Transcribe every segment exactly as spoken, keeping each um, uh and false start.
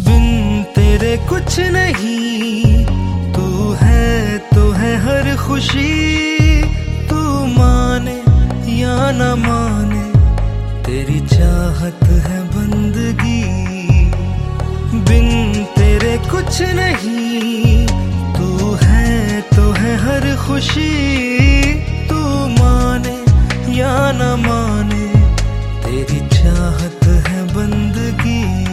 बिन तेरे कुछ नहीं, तू है तो है हर खुशी। तू माने या न माने, तेरी चाहत है बंदगी। बिन तेरे कुछ नहीं, तू है तो है हर खुशी। तू माने या न माने, तेरी चाहत है बंदगी।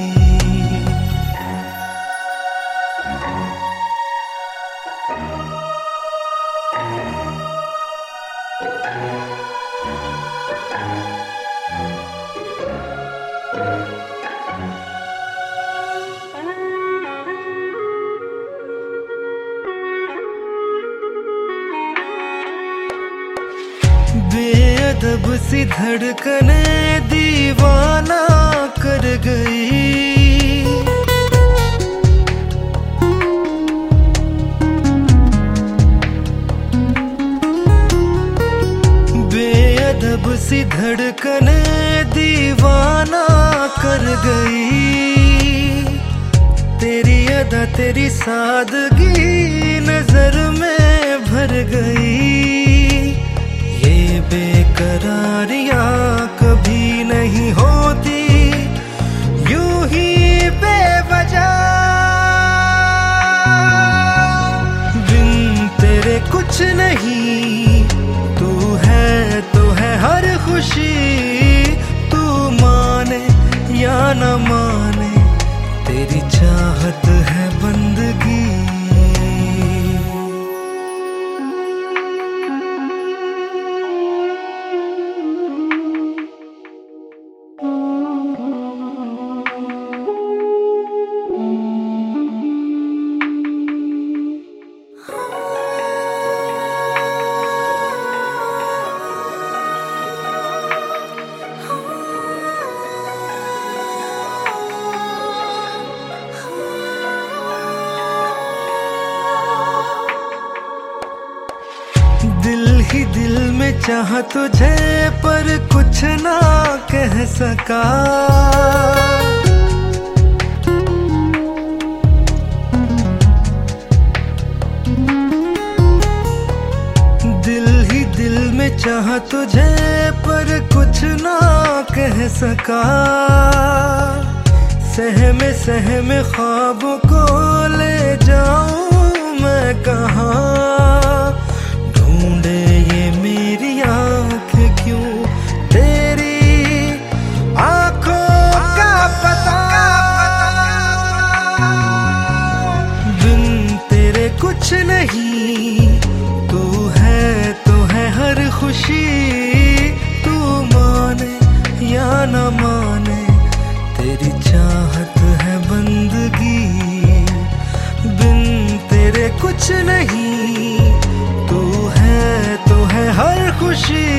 बेअदब सी धड़कने दीवाना कर गई। बेअदब सी धड़कने दीवाना कर गई। तेरी अदा तेरी सादगी नजर में भर गई। ये बेकरारियां कभी नहीं होती यूं ही बेवजह। बिन तेरे कुछ नहीं, तू है तो है हर खुशी। तू माने या न माने, तेरी चाहत है बंदगी। दिल ही दिल में चाहा तुझे, पर कुछ ना कह सका। दिल ही दिल में चाहा तुझे, पर कुछ ना कह सका। सहमे सहमे ख्वाबों को ले जाऊं मैं कहाँ। ढूंढे ये मेरी आंखें क्यों तेरी आंखों का पता। बिन तेरे कुछ नहीं, तू है तो है हर खुशी। तू माने या न माने, तेरी चाहत है बंदगी। बिन तेरे कुछ नहीं, तू है तो है हर खुशी।